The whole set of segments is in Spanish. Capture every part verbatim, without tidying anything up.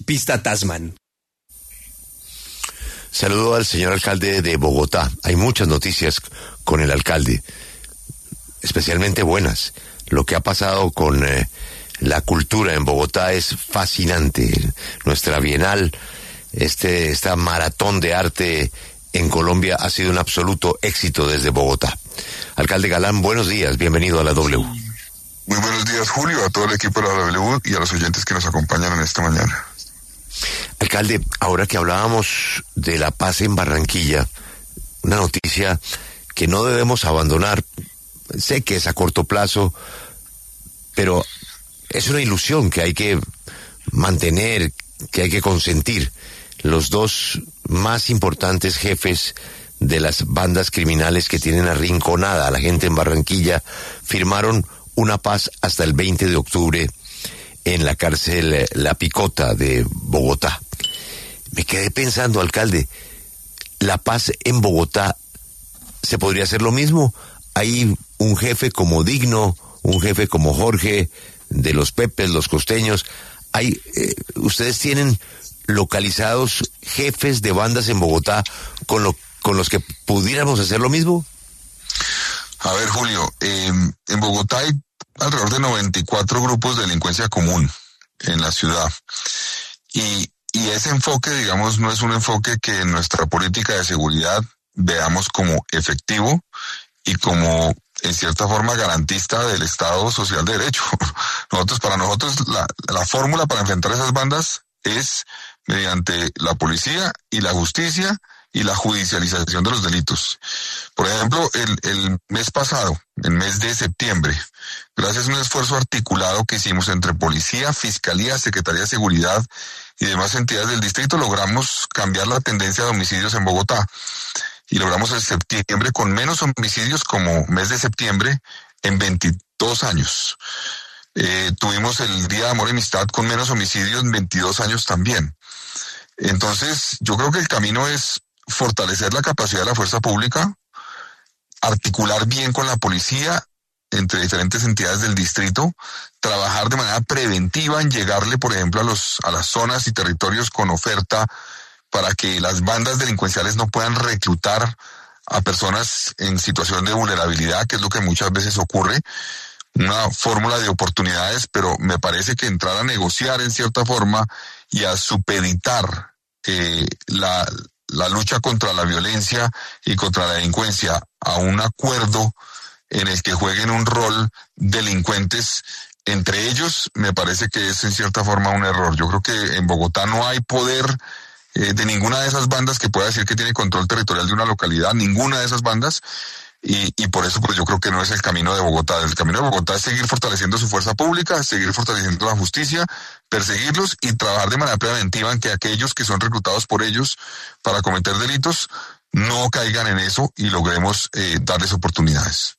autopista Tasman. Saludo al señor alcalde de Bogotá. Hay muchas noticias con el alcalde, especialmente buenas. Lo que ha pasado con eh, la cultura en Bogotá es fascinante. Nuestra Bienal, este, esta maratón de arte en Colombia ha sido un absoluto éxito desde Bogotá. Alcalde Galán, buenos días, bienvenido a la W. Muy buenos días, Julio, a todo el equipo de la W y a los oyentes que nos acompañan en esta mañana. Alcalde, ahora que hablábamos de la paz en Barranquilla, una noticia que no debemos abandonar. Sé que es a corto plazo, pero es una ilusión que hay que mantener, que hay que consentir. Los dos más importantes jefes de las bandas criminales que tienen arrinconada a la gente en Barranquilla firmaron una paz hasta el veinte de octubre en la cárcel La Picota de Bogotá. Me quedé pensando, alcalde, ¿la paz en Bogotá se podría hacer lo mismo? Hay un jefe como Digno, un jefe como Jorge, de los Pepes, los costeños. Hay, eh, ¿ustedes tienen localizados jefes de bandas en Bogotá con, lo, con los que pudiéramos hacer lo mismo? A ver, Julio, eh, en Bogotá hay alrededor de noventa y cuatro grupos de delincuencia común en la ciudad. Y, y ese enfoque, digamos, no es un enfoque que en nuestra política de seguridad veamos como efectivo y como, en cierta forma, garantista del Estado Social de Derecho. Nosotros, para nosotros, la, la fórmula para enfrentar esas bandas es mediante la policía y la justicia y la judicialización de los delitos. Por ejemplo, el, el mes pasado, el mes de septiembre, gracias a un esfuerzo articulado que hicimos entre policía, fiscalía, secretaría de seguridad y demás entidades del distrito, logramos cambiar la tendencia de homicidios en Bogotá. Y logramos el septiembre con menos homicidios como mes de septiembre en veintidós años. Eh, tuvimos el Día de Amor y Amistad con menos homicidios en veintidós años también. Entonces, yo creo que el camino es fortalecer la capacidad de la fuerza pública, articular bien con la policía entre diferentes entidades del distrito, trabajar de manera preventiva en llegarle, por ejemplo, a los a las zonas y territorios con oferta para que las bandas delincuenciales no puedan reclutar a personas en situación de vulnerabilidad, que es lo que muchas veces ocurre, una fórmula de oportunidades, pero me parece que entrar a negociar en cierta forma y a supeditar eh, la, la lucha contra la violencia y contra la delincuencia a un acuerdo en el que jueguen un rol delincuentes entre ellos, me parece que es en cierta forma un error. Yo creo que en Bogotá no hay poder Eh, de ninguna de esas bandas que pueda decir que tiene control territorial de una localidad, ninguna de esas bandas, y, y por eso pues yo creo que no es el camino de Bogotá. El camino de Bogotá es seguir fortaleciendo su fuerza pública, seguir fortaleciendo la justicia, perseguirlos y trabajar de manera preventiva en que aquellos que son reclutados por ellos para cometer delitos no caigan en eso y logremos eh, darles oportunidades.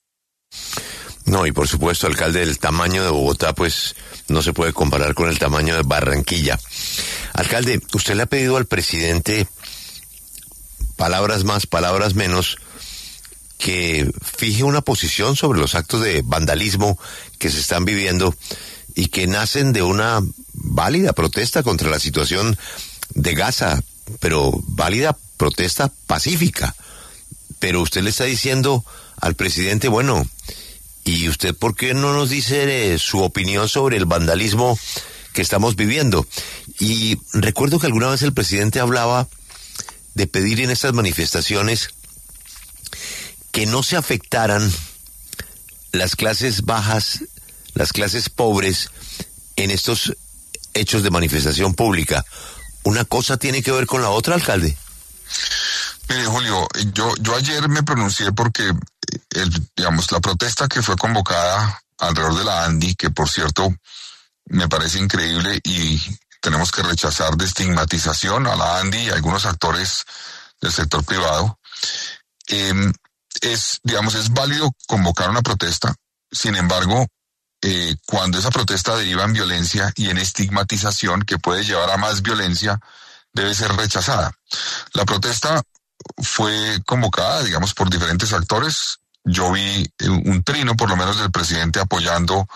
No, y por supuesto, alcalde, el tamaño de Bogotá pues no se puede comparar con el tamaño de Barranquilla. Alcalde, usted le ha pedido al presidente, palabras más, palabras menos, que fije una posición sobre los actos de vandalismo que se están viviendo y que nacen de una válida protesta contra la situación de Gaza, pero válida protesta pacífica. Pero usted le está diciendo al presidente, bueno, ¿y usted por qué no nos dice eh, su opinión sobre el vandalismo que estamos viviendo? Y recuerdo que alguna vez el presidente hablaba de pedir en estas manifestaciones que no se afectaran las clases bajas, las clases pobres en estos hechos de manifestación pública. ¿Una cosa tiene que ver con la otra, alcalde? Mire, Julio, yo, yo ayer me pronuncié porque el, digamos, la protesta que fue convocada alrededor de la ANDI, que por cierto me parece increíble y tenemos que rechazar de estigmatización a la ANDI y a algunos actores del sector privado, eh, es, digamos, es válido convocar una protesta. Sin embargo, eh, cuando esa protesta deriva en violencia y en estigmatización que puede llevar a más violencia, debe ser rechazada. La protesta fue convocada, digamos, por diferentes actores. Yo vi un trino, por lo menos, del presidente apoyando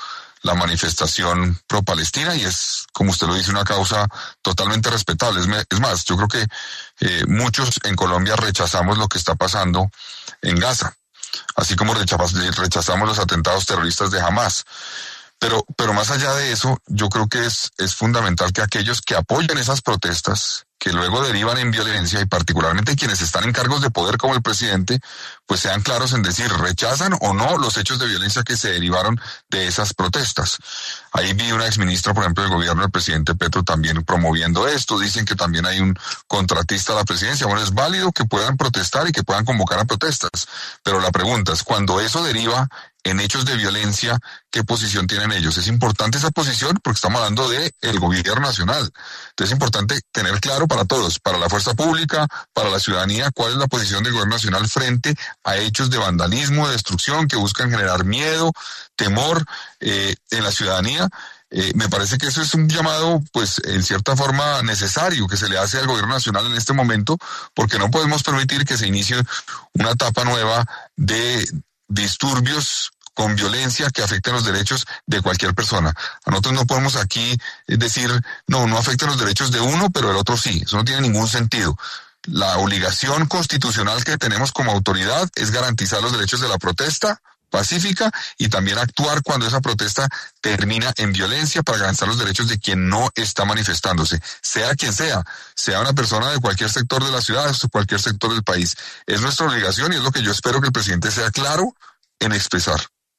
la manifestación pro-Palestina y es, como usted lo dice, una causa totalmente respetable. Es, es más, yo creo que eh, muchos en Colombia rechazamos lo que está pasando en Gaza, así como rechazamos los atentados terroristas de Hamás. Pero, pero más allá de eso, yo creo que es, es fundamental que aquellos que apoyen esas protestas, que luego derivan en violencia, y particularmente quienes están en cargos de poder como el presidente, pues sean claros en decir, rechazan o no los hechos de violencia que se derivaron de esas protestas. Ahí vi una exministra, por ejemplo, del gobierno del presidente Petro también promoviendo esto. Dicen que también hay un contratista a la presidencia. Bueno, es válido que puedan protestar y que puedan convocar a protestas, pero la pregunta es, cuando eso deriva en hechos de violencia, ¿qué posición tienen ellos? Es importante esa posición porque estamos hablando de el gobierno nacional. Entonces es importante tener claro para todos, para la fuerza pública, para la ciudadanía, cuál es la posición del gobierno nacional frente a hechos de vandalismo, de destrucción que buscan generar miedo, temor eh, en la ciudadanía. Eh, me parece que eso es un llamado, pues, en cierta forma necesario que se le hace al gobierno nacional en este momento, porque no podemos permitir que se inicie una etapa nueva de disturbios con violencia que afecten los derechos de cualquier persona. A nosotros no podemos aquí decir, no, no afecten los derechos de uno, pero el otro sí. Eso no tiene ningún sentido. La obligación constitucional que tenemos como autoridad es garantizar los derechos de la protesta pacífica y también actuar cuando esa protesta termina en violencia para garantizar los derechos de quien no está manifestándose, sea quien sea, sea una persona de cualquier sector de la ciudad, de cualquier sector del país. Es nuestra obligación y es lo que yo espero que el presidente sea claro en expresar.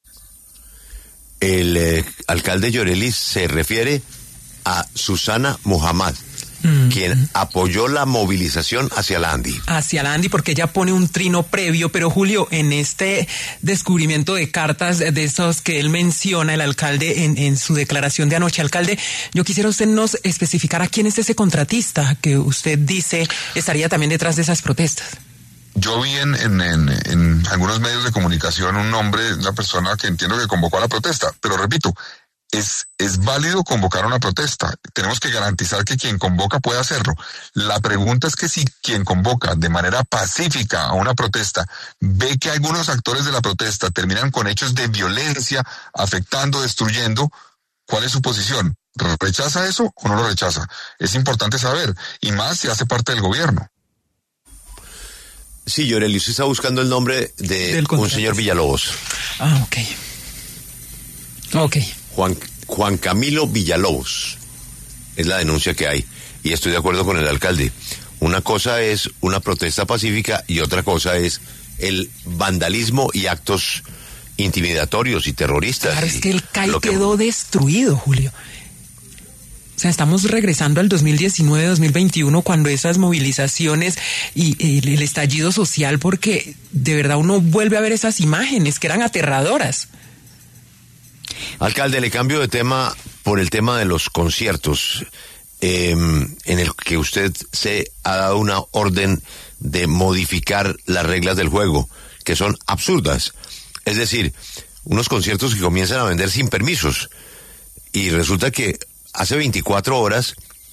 El eh, alcalde Llorelli se refiere a Susana Muhammad, mm. quien apoyó la movilización hacia la ANDI. Hacia la ANDI porque ella pone un trino previo, pero Julio, en este descubrimiento de cartas de esos que él menciona, el alcalde, en, en su declaración de anoche, alcalde, yo quisiera usted nos especificar a quién es ese contratista que usted dice estaría también detrás de esas protestas. Yo vi en, en, en, en algunos medios de comunicación un nombre, una persona que entiendo que convocó a la protesta, pero repito, es, es válido convocar una protesta. Tenemos que garantizar que quien convoca pueda hacerlo. La pregunta es que si quien convoca de manera pacífica a una protesta ve que algunos actores de la protesta terminan con hechos de violencia, afectando, destruyendo, ¿cuál es su posición? ¿Rechaza eso o no lo rechaza? Es importante saber, y más si hace parte del gobierno. Sí, Llorelli, usted está buscando el nombre de un señor Villalobos. Ah, ok. Ok. Juan, Juan Camilo Villalobos. Es la denuncia que hay. Y estoy de acuerdo con el alcalde. Una cosa es una protesta pacífica y otra cosa es el vandalismo y actos intimidatorios y terroristas. Claro, es que el C A I quedó que... destruido, Julio. O sea, estamos regresando al dos mil diecinueve, dos mil veintiuno, cuando esas movilizaciones y, y el estallido social, porque de verdad uno vuelve a ver esas imágenes que eran aterradoras. Alcalde, le cambio de tema por el tema de los conciertos, eh, en el que usted se ha dado una orden de modificar las reglas del juego, que son absurdas. Es decir, unos conciertos que comienzan a vender sin permisos, y resulta que hace veinticuatro horas,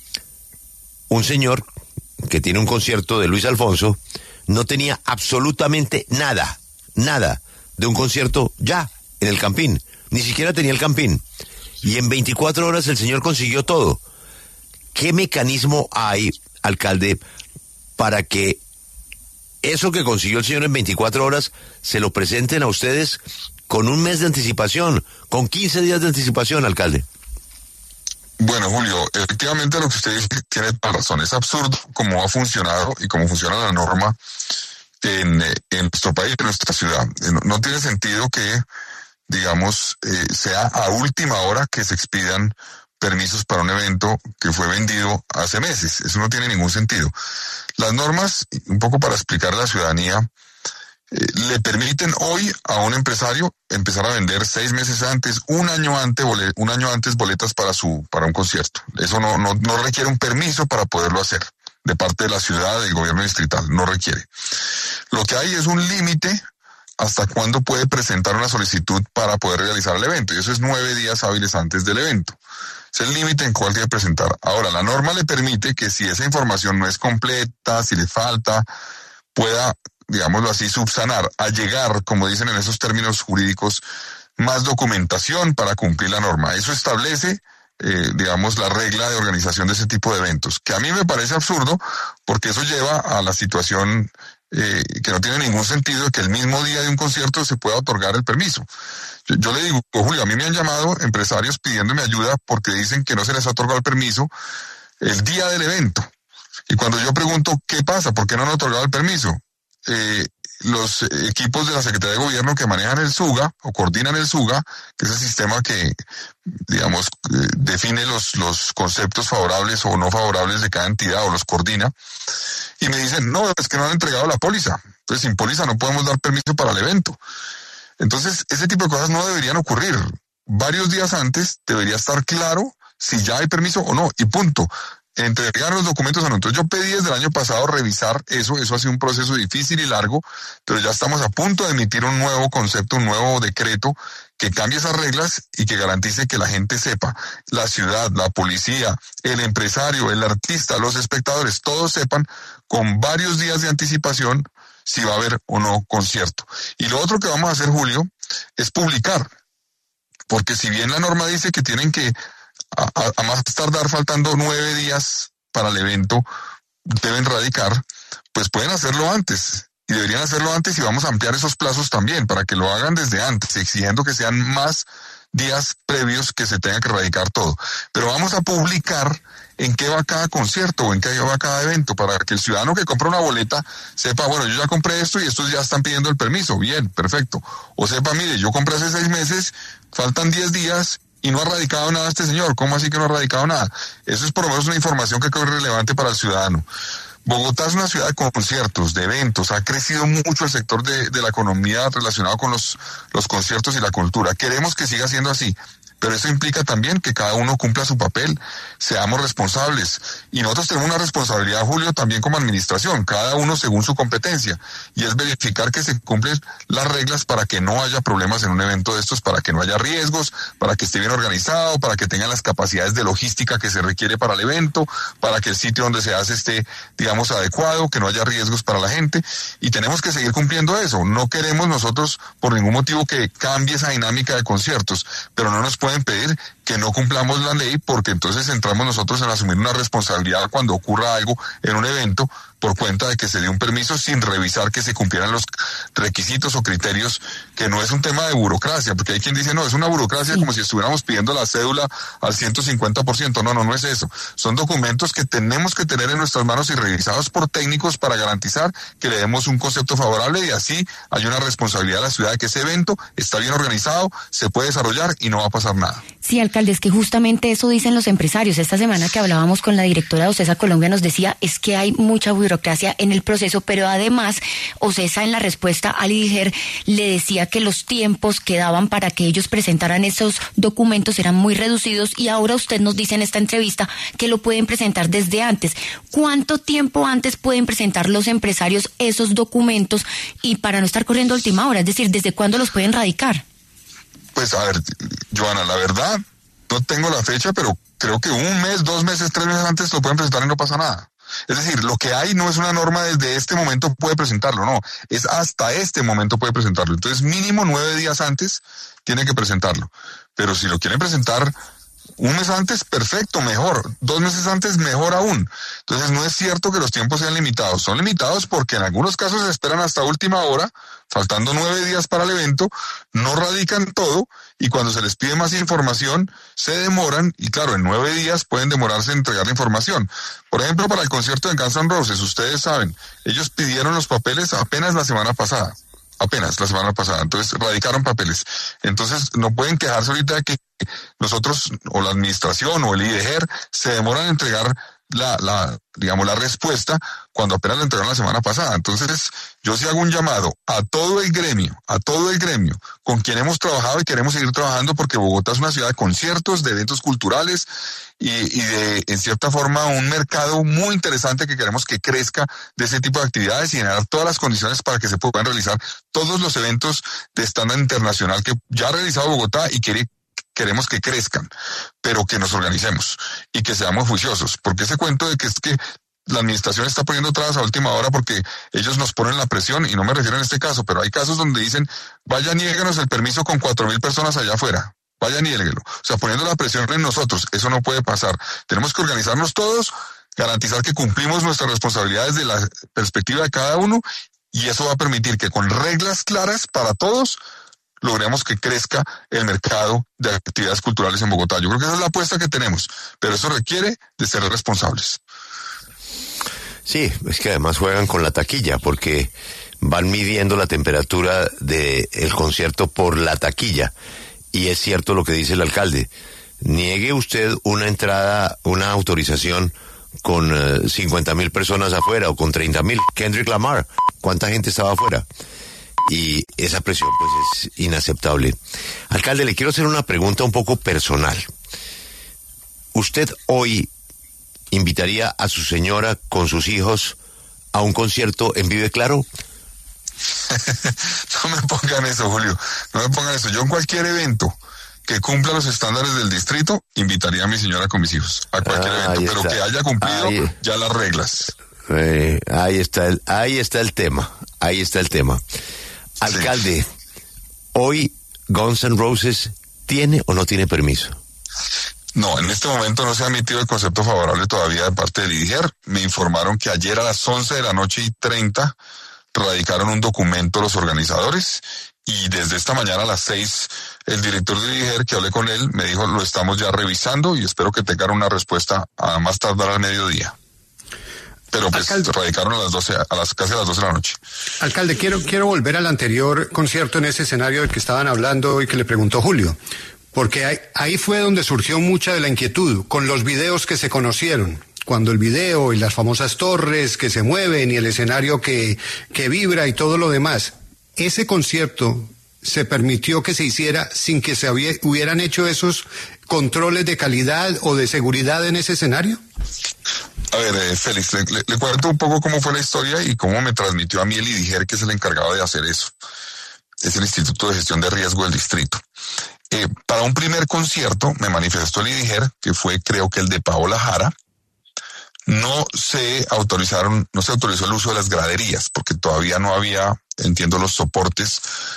un señor que tiene un concierto de Luis Alfonso no tenía absolutamente nada, nada de un concierto ya en el Campín, ni siquiera tenía el Campín. Y en veinticuatro horas el señor consiguió todo. ¿Qué mecanismo hay, alcalde, para que eso que consiguió el señor en veinticuatro horas se lo presenten a ustedes con un mes de anticipación, con quince días de anticipación, alcalde? Bueno, Julio, efectivamente lo que usted dice tiene razón. Es absurdo cómo ha funcionado y cómo funciona la norma en, en nuestro país, en nuestra ciudad. No, no tiene sentido que, digamos, eh, sea a última hora que se expidan permisos para un evento que fue vendido hace meses. Eso no tiene ningún sentido. Las normas, un poco para explicar a la ciudadanía, eh, le permiten hoy a un empresario empezar a vender seis meses antes, un año antes, bolet, un año antes boletas para su para un concierto. Eso no, no, no requiere un permiso para poderlo hacer de parte de la ciudad, del gobierno distrital, no requiere. Lo que hay es un límite hasta cuándo puede presentar una solicitud para poder realizar el evento, y eso es nueve días hábiles antes del evento. Es el límite en cuál debe presentar. Ahora, la norma le permite que si esa información no es completa, si le falta, pueda, digámoslo así, subsanar, allegar, como dicen en esos términos jurídicos, más documentación para cumplir la norma. Eso establece, eh, digamos, la regla de organización de ese tipo de eventos, que a mí me parece absurdo porque eso lleva a la situación eh, que no tiene ningún sentido de que el mismo día de un concierto se pueda otorgar el permiso. Yo, yo le digo, Julio, a mí me han llamado empresarios pidiéndome ayuda porque dicen que no se les ha otorgado el permiso el día del evento. Y cuando yo pregunto qué pasa, por qué no han otorgado el permiso, eh, los equipos de la Secretaría de Gobierno que manejan el SUGA o coordinan el SUGA, que es el sistema que, digamos, eh, define los, los conceptos favorables o no favorables de cada entidad o los coordina, y me dicen, no, es que no han entregado la póliza. Entonces, sin póliza no podemos dar permiso para el evento. Entonces, ese tipo de cosas no deberían ocurrir. Varios días antes debería estar claro si ya hay permiso o no, y punto. Entregar los documentos a nosotros. Yo pedí desde el año pasado revisar eso, eso ha sido un proceso difícil y largo, pero ya estamos a punto de emitir un nuevo concepto, un nuevo decreto que cambie esas reglas y que garantice que la gente sepa, la ciudad, la policía, el empresario, el artista, los espectadores, todos sepan con varios días de anticipación si va a haber o no concierto. Y lo otro que vamos a hacer, Julio, es publicar, porque si bien la norma dice que tienen que A, a, a más tardar faltando nueve días para el evento, deben radicar, pues pueden hacerlo antes. Y deberían hacerlo antes y vamos a ampliar esos plazos también para que lo hagan desde antes, exigiendo que sean más días previos que se tenga que radicar todo. Pero vamos a publicar en qué va cada concierto o en qué va cada evento para que el ciudadano que compra una boleta sepa, bueno, yo ya compré esto y estos ya están pidiendo el permiso. Bien, perfecto. O sepa, mire, yo compré hace seis meses, faltan diez días y no ha radicado nada este señor. ¿Cómo así que no ha radicado nada? Eso es por lo menos una información que creo es relevante para el ciudadano. Bogotá es una ciudad de conciertos, de eventos. Ha crecido mucho el sector de, de la economía relacionado con los, los conciertos y la cultura. Queremos que siga siendo así. Pero eso implica también que cada uno cumpla su papel, seamos responsables. Y nosotros tenemos una responsabilidad, Julio, también como administración, cada uno según su competencia. Y es verificar que se cumplen las reglas para que no haya problemas en un evento de estos, para que no haya riesgos, para que esté bien organizado, para que tengan las capacidades de logística que se requiere para el evento, para que el sitio donde se hace esté, digamos, adecuado, que no haya riesgos para la gente. Y tenemos que seguir cumpliendo eso. No queremos nosotros por ningún motivo que cambie esa dinámica de conciertos, pero no nos pueden pedir que no cumplamos la ley porque entonces entramos nosotros en asumir una responsabilidad cuando ocurra algo en un evento por cuenta de que se dio un permiso sin revisar que se cumplieran los requisitos o criterios, que no es un tema de burocracia, porque hay quien dice, no, es una burocracia sí, como si estuviéramos pidiendo la cédula al ciento cincuenta por ciento. No, no, no es eso. Son documentos que tenemos que tener en nuestras manos y revisados por técnicos para garantizar que le demos un concepto favorable y así hay una responsabilidad de la ciudad de que ese evento está bien organizado, se puede desarrollar y no va a pasar nada. Sí, alcalde, es que justamente eso dicen los empresarios. Esta semana que hablábamos con la directora de OCESA Colombia nos decía, es que hay mucha burocracia en el proceso, pero además OCESA en la respuesta al IDIGER le decía que los tiempos que daban para que ellos presentaran esos documentos eran muy reducidos y ahora usted nos dice en esta entrevista que lo pueden presentar desde antes. ¿Cuánto tiempo antes pueden presentar los empresarios esos documentos y para no estar corriendo a última hora? Es decir, ¿desde cuándo los pueden radicar? Pues a ver, Joana, la verdad, no tengo la fecha, pero creo que un mes, dos meses, tres meses antes lo pueden presentar y no pasa nada. Es decir, lo que hay no es una norma desde este momento puede presentarlo, no, es hasta este momento puede presentarlo. Entonces, mínimo nueve días antes tiene que presentarlo. Pero si lo quieren presentar un mes antes, perfecto, mejor. Dos meses antes, mejor aún. Entonces, no es cierto que los tiempos sean limitados. Son limitados porque en algunos casos se esperan hasta última hora, faltando nueve días para el evento, no radican todo y cuando se les pide más información, se demoran y claro, en nueve días pueden demorarse en entregar la información. Por ejemplo, para el concierto de Guns N' Roses, ustedes saben, ellos pidieron los papeles apenas la semana pasada. Apenas la semana pasada, entonces radicaron papeles. Entonces no pueden quejarse ahorita de que nosotros o la administración o el IDIGER se demoran en entregar la, la, digamos, la respuesta cuando apenas la entregaron la semana pasada. Entonces yo sí hago un llamado a todo el gremio, a todo el gremio con quien hemos trabajado y queremos seguir trabajando porque Bogotá es una ciudad de conciertos, de eventos culturales y, y de, en cierta forma, un mercado muy interesante que queremos que crezca de ese tipo de actividades y generar todas las condiciones para que se puedan realizar todos los eventos de estándar internacional que ya ha realizado Bogotá y quiere queremos que crezcan, pero que nos organicemos y que seamos juiciosos, porque ese cuento de que es que la administración está poniendo trabas a última hora porque ellos nos ponen la presión, y no me refiero en este caso, pero hay casos donde dicen, vaya, niéguenos el permiso con cuatro mil personas allá afuera. Vaya, niéguelo. O sea, poniendo la presión en nosotros. Eso no puede pasar. Tenemos que organizarnos todos, garantizar que cumplimos nuestras responsabilidades de la perspectiva de cada uno, y eso va a permitir que con reglas claras para todos logremos que crezca el mercado de actividades culturales en Bogotá. Yo creo que esa es la apuesta que tenemos, pero eso requiere de ser responsables. Sí, es que además juegan con la taquilla, porque van midiendo la temperatura del concierto por la taquilla. Y es cierto lo que dice el alcalde. Niegue usted una entrada, una autorización con uh, cincuenta mil personas afuera o con treinta mil. Kendrick Lamar, ¿cuánta gente estaba afuera? Y esa presión pues es inaceptable. Alcalde, le quiero hacer una pregunta un poco personal. ¿Usted hoy invitaría a su señora con sus hijos a un concierto en Vive Claro? No me pongan eso, Julio. No me pongan eso. Yo en cualquier evento que cumpla los estándares del distrito, invitaría a mi señora con mis hijos a cualquier ah, evento, pero que haya cumplido ahí, ya las reglas. Eh, ahí está el, ahí está el tema. Ahí está el tema. Alcalde, sí. Hoy Guns N' Roses ¿tiene o no tiene permiso? No, en este momento no se ha emitido el concepto favorable todavía de parte del I D I G E R. Me informaron que ayer a las once de la noche y treinta radicaron un documento los organizadores, y desde esta mañana a las seis el director del I D I G E R, que hablé con él, me dijo, lo estamos ya revisando y espero que tengan una respuesta a más tardar al mediodía. Pero pues Alcalde, radicaron a las doce, a las casi a las doce de la noche. Alcalde, quiero, quiero volver al anterior concierto en ese escenario del que estaban hablando y que le preguntó Julio. Porque ahí, ahí fue donde surgió mucha de la inquietud, con los videos que se conocieron. Cuando el video y las famosas torres que se mueven y el escenario que, que vibra y todo lo demás. ¿Ese concierto se permitió que se hiciera sin que se había, hubieran hecho esos controles de calidad o de seguridad en ese escenario? A ver, eh, Félix, le, le, le cuento un poco cómo fue la historia y cómo me transmitió a mí el I D I G E R, que es el encargado de hacer eso. Es el Instituto de Gestión de Riesgo del Distrito. Eh, para un primer concierto me manifestó el I D I G E R, que fue creo que el de Paola Jara. No se autorizaron, no se autorizó el uso de las graderías, porque todavía no había, entiendo, los soportes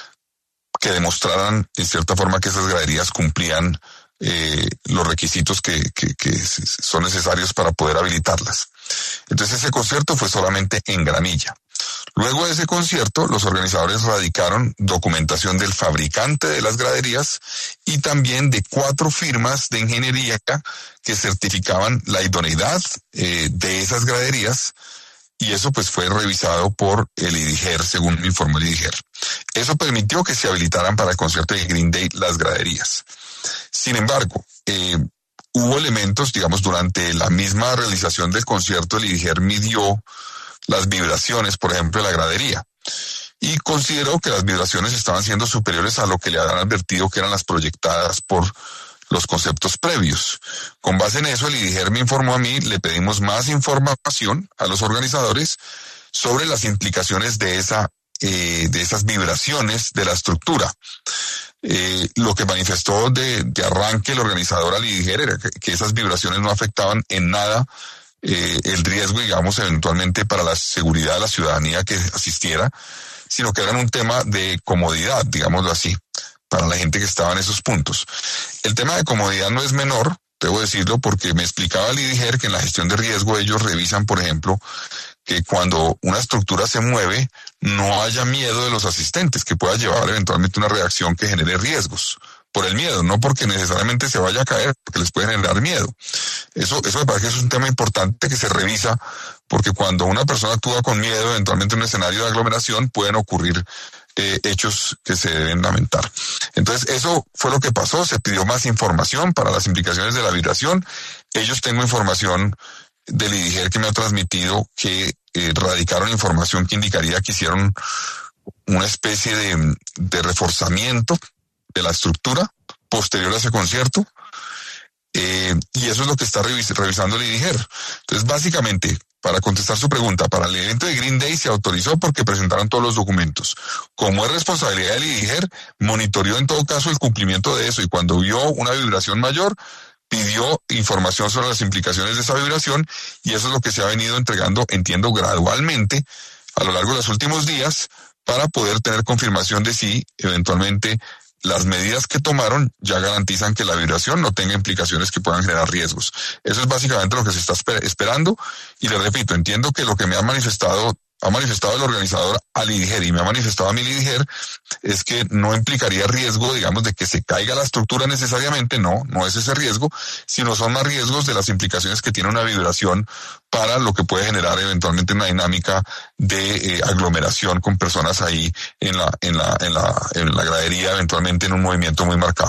que demostraran en cierta forma que esas graderías cumplían eh, los requisitos que, que, que son necesarios para poder habilitarlas. Entonces ese concierto fue solamente en gramilla. Luego de ese concierto, los organizadores radicaron documentación del fabricante de las graderías y también de cuatro firmas de ingeniería que certificaban la idoneidad eh, de esas graderías, y eso pues fue revisado por el I D I G E R, según me informó el I D I G E R. Eso permitió que se habilitaran para el concierto de Green Day las graderías. Sin embargo, eh, hubo elementos, digamos, durante la misma realización del concierto, el I D I G E R midió las vibraciones, por ejemplo, de la gradería, y consideró que las vibraciones estaban siendo superiores a lo que le habían advertido que eran las proyectadas por los conceptos previos. Con base en eso, el I D I G E R me informó a mí, le pedimos más información a los organizadores sobre las implicaciones de esa eh, de esas vibraciones de la estructura. Eh, lo que manifestó de, de arranque el organizador al I D I G E R era que, que esas vibraciones no afectaban en nada Eh, el riesgo, digamos, eventualmente para la seguridad de la ciudadanía que asistiera, sino que eran un tema de comodidad, digámoslo así, para la gente que estaba en esos puntos. El tema de comodidad no es menor, debo decirlo, porque me explicaba el I D I G E R que en la gestión de riesgo ellos revisan, por ejemplo, que cuando una estructura se mueve, no haya miedo de los asistentes, que pueda llevar eventualmente una reacción que genere riesgos. Por el miedo, no porque necesariamente se vaya a caer, porque les puede generar miedo. Eso, eso me parece que es un tema importante que se revisa, porque cuando una persona actúa con miedo, eventualmente en un escenario de aglomeración pueden ocurrir eh, hechos que se deben lamentar. Entonces, eso fue lo que pasó, se pidió más información para las implicaciones de la vibración. Ellos tengo información del I D I G E R que me ha transmitido que eh, radicaron información que indicaría que hicieron una especie de, de reforzamiento de la estructura posterior a ese concierto, eh, y eso es lo que está revis revisando el I D I G E R. Entonces, básicamente, para contestar su pregunta, para el evento de Green Day se autorizó porque presentaron todos los documentos. Como es responsabilidad del I D I G E R, monitoreó en todo caso el cumplimiento de eso, y cuando vio una vibración mayor, pidió información sobre las implicaciones de esa vibración y eso es lo que se ha venido entregando, entiendo, gradualmente a lo largo de los últimos días para poder tener confirmación de si eventualmente las medidas que tomaron ya garantizan que la vibración no tenga implicaciones que puedan generar riesgos. Eso es básicamente lo que se está esper- esperando y le repito, entiendo que lo que me ha manifestado ha manifestado el organizador Ali Dijer y me ha manifestado a mí Dijer es que no implicaría riesgo, digamos, de que se caiga la estructura necesariamente, no, no es ese riesgo, sino son más riesgos de las implicaciones que tiene una vibración para lo que puede generar eventualmente una dinámica de eh, aglomeración con personas ahí en la, en la, en la, en la gradería, eventualmente en un movimiento muy marcado.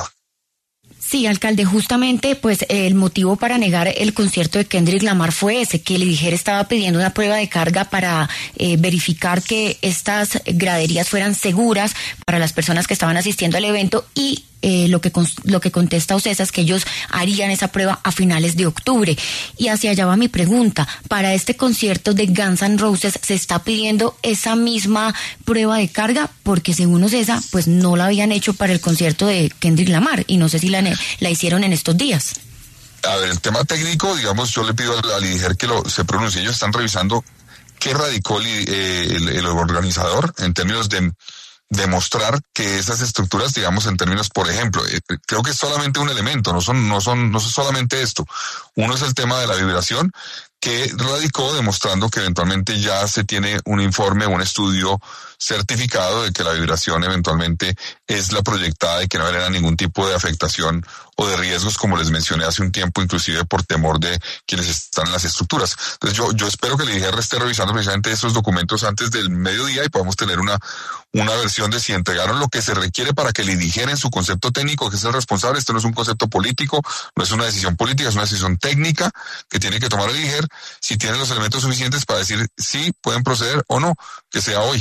Sí, alcalde, justamente pues el motivo para negar el concierto de Kendrick Lamar fue ese, que el Dijer estaba pidiendo una prueba de carga para eh, verificar que estas graderías fueran seguras para las personas que estaban asistiendo al evento y eh, lo que lo que contesta Ocesa es que ellos harían esa prueba a finales de octubre. Y hacia allá va mi pregunta, para este concierto de Guns N' Roses se está pidiendo esa misma prueba de carga, porque según Ocesa pues no la habían hecho para el concierto de Kendrick Lamar y no sé si la, la hicieron en estos días. A ver, el tema técnico, digamos, yo le pido al Dijer que lo se pronuncie. Ellos están revisando qué radicó el, el, el organizador en términos de demostrar que esas estructuras, digamos, en términos, por ejemplo, eh, creo que es solamente un elemento, no son, no son, no es solamente esto. Uno es el tema de la vibración, que radicó demostrando que eventualmente ya se tiene un informe, un estudio certificado de que la vibración eventualmente es la proyectada y que no genera ningún tipo de afectación o de riesgos, como les mencioné hace un tiempo, inclusive por temor de quienes están en las estructuras. Entonces yo, yo espero que el I D G R esté revisando precisamente esos documentos antes del mediodía y podamos tener una, una versión de si entregaron lo que se requiere para que el I D G R en su concepto técnico, que es el responsable, esto no es un concepto político, no es una decisión política, es una decisión técnica que tiene que tomar el I D G R, si tienen los elementos suficientes para decir si pueden proceder o no, que sea hoy.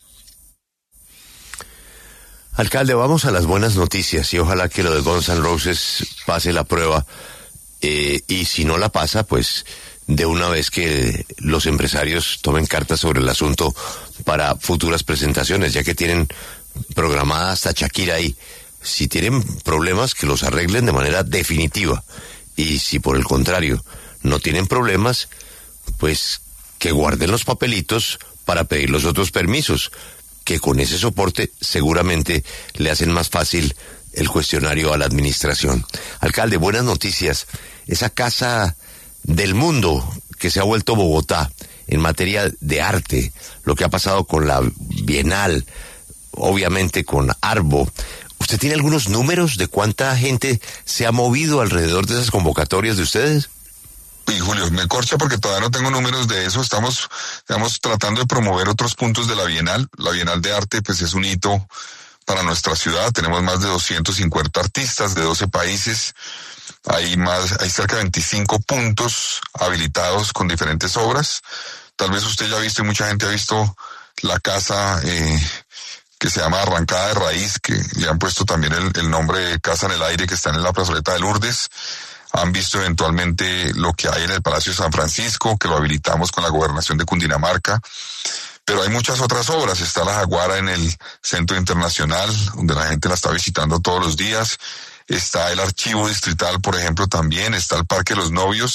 Alcalde, vamos a las buenas noticias y ojalá que lo de Guns N' Roses pase la prueba eh, y si no la pasa, pues de una vez que los empresarios tomen cartas sobre el asunto para futuras presentaciones, ya que tienen programada hasta Shakira ahí. Si tienen problemas, que los arreglen de manera definitiva y si por el contrario no tienen problemas, pues que guarden los papelitos para pedir los otros permisos, que con ese soporte seguramente le hacen más fácil el cuestionario a la administración. Alcalde, buenas noticias. Esa casa del mundo que se ha vuelto Bogotá en materia de arte, lo que ha pasado con la Bienal, obviamente con Arbo. ¿Usted tiene algunos números de cuánta gente se ha movido alrededor de esas convocatorias de ustedes? Y Julio, me corcha porque todavía no tengo números de eso. Estamos, estamos tratando de promover otros puntos de la Bienal. La Bienal de Arte, pues, es un hito para nuestra ciudad. Tenemos más de doscientos cincuenta artistas de doce países. Hay más, hay cerca de veinticinco puntos habilitados con diferentes obras. Tal vez usted ya ha visto y mucha gente ha visto la casa eh, que se llama Arrancada de Raíz, que le han puesto también el, el nombre de Casa en el Aire, que está en la plazoleta de Lourdes. Han visto eventualmente lo que hay en el Palacio de San Francisco, que lo habilitamos con la Gobernación de Cundinamarca. Pero hay muchas otras obras. Está la Jaguara en el Centro Internacional, donde la gente la está visitando todos los días. Está el Archivo Distrital, por ejemplo, también. Está el Parque de los Novios.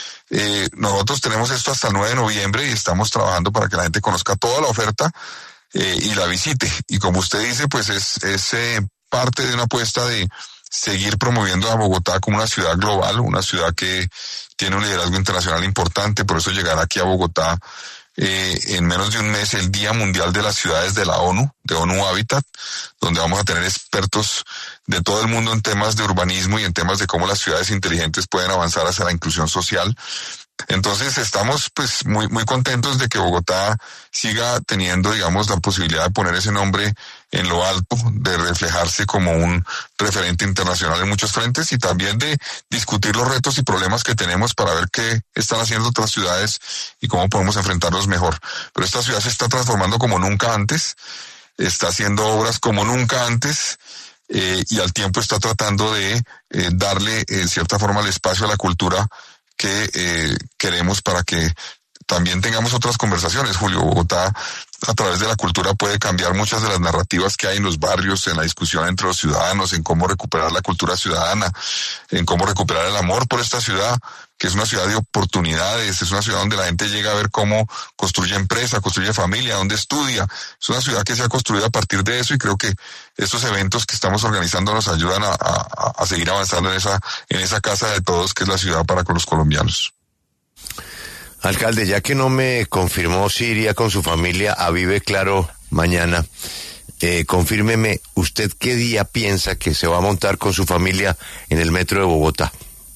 Eh, nosotros tenemos esto hasta el nueve de noviembre y estamos trabajando para que la gente conozca toda la oferta eh, y la visite. Y como usted dice, pues es, es eh, parte de una apuesta de seguir promoviendo a Bogotá como una ciudad global, una ciudad que tiene un liderazgo internacional importante. Por eso llegar aquí a Bogotá eh, en menos de un mes, el Día Mundial de las Ciudades de la ONU, de ONU Habitat, donde vamos a tener expertos de todo el mundo en temas de urbanismo y en temas de cómo las ciudades inteligentes pueden avanzar hacia la inclusión social. Entonces estamos pues muy muy contentos de que Bogotá siga teniendo, digamos, la posibilidad de poner ese nombre en lo alto, de reflejarse como un referente internacional en muchos frentes y también de discutir los retos y problemas que tenemos para ver qué están haciendo otras ciudades y cómo podemos enfrentarlos mejor. Pero esta ciudad se está transformando como nunca antes, está haciendo obras como nunca antes. Eh, y al tiempo está tratando de eh, darle en cierta forma el espacio a la cultura que eh, queremos para que también tengamos otras conversaciones, Julio. Bogotá, a través de la cultura, puede cambiar muchas de las narrativas que hay en los barrios, en la discusión entre los ciudadanos, en cómo recuperar la cultura ciudadana, en cómo recuperar el amor por esta ciudad, que es una ciudad de oportunidades, es una ciudad donde la gente llega a ver cómo construye empresa, construye familia, donde estudia. Es una ciudad que se ha construido a partir de eso, y creo que estos eventos que estamos organizando nos ayudan a, a, a seguir avanzando en esa, en esa casa de todos, que es la ciudad para con los colombianos. Alcalde, ya que no me confirmó si iría con su familia a Vive Claro mañana, eh, confírmeme, ¿usted qué día piensa que se va a montar con su familia en el metro de Bogotá?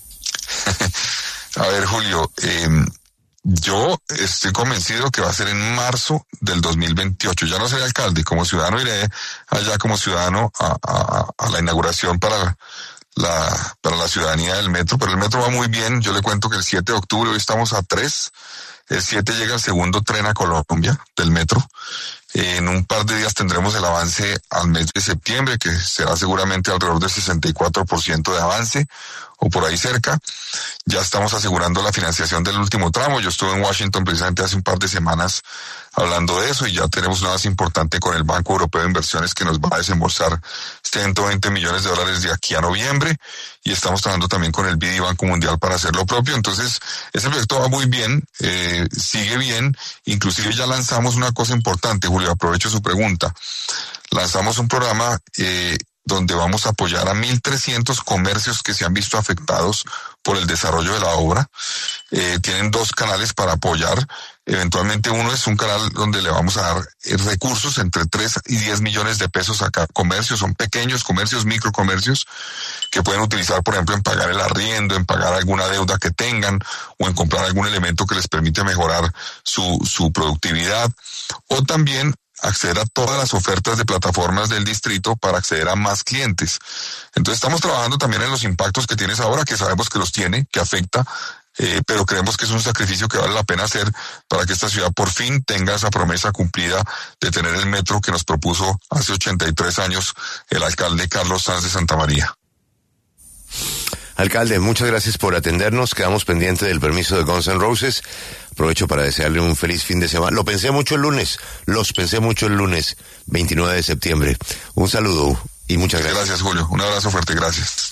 A ver, Julio, eh, yo estoy convencido que va a ser en marzo del dos mil veintiocho. Ya no seré alcalde, como ciudadano iré allá como ciudadano a, a, a la inauguración para la para la ciudadanía del metro, pero el metro va muy bien. Yo le cuento que el siete de octubre, hoy estamos a tres, el siete llega el segundo tren a Colombia del metro. En un par de días tendremos el avance al mes de septiembre, que será seguramente alrededor del sesenta y cuatro por ciento de avance, o por ahí cerca. Ya estamos asegurando la financiación del último tramo. Yo estuve en Washington precisamente hace un par de semanas hablando de eso, y ya tenemos una base importante con el Banco Europeo de Inversiones, que nos va a desembolsar ciento veinte millones de dólares de aquí a noviembre, y estamos trabajando también con el B I D y Banco Mundial para hacer lo propio. Entonces, ese proyecto va muy bien, eh, sigue bien. Inclusive ya lanzamos una cosa importante, Julio, aprovecho su pregunta. Lanzamos un programa eh, donde vamos a apoyar a mil trescientos comercios que se han visto afectados por el desarrollo de la obra. Eh, tienen dos canales para apoyar. Eventualmente uno es un canal donde le vamos a dar recursos entre tres y diez millones de pesos a cada comercio. Son pequeños comercios, microcomercios, que pueden utilizar, por ejemplo, en pagar el arriendo, en pagar alguna deuda que tengan, o en comprar algún elemento que les permite mejorar su, su productividad. O también acceder a todas las ofertas de plataformas del distrito para acceder a más clientes. Entonces estamos trabajando también en los impactos que tienes ahora, que sabemos que los tiene, que afecta, eh, pero creemos que es un sacrificio que vale la pena hacer para que esta ciudad por fin tenga esa promesa cumplida de tener el metro que nos propuso hace ochenta y tres años el alcalde Carlos Sanz de Santamaría. Alcalde, muchas gracias por atendernos. Quedamos pendientes del permiso de Guns N' Roses. Aprovecho para desearle un feliz fin de semana. Lo pensé mucho el lunes, los pensé mucho el lunes, veintinueve de septiembre. Un saludo y muchas gracias. Gracias, Julio. Un abrazo fuerte, gracias.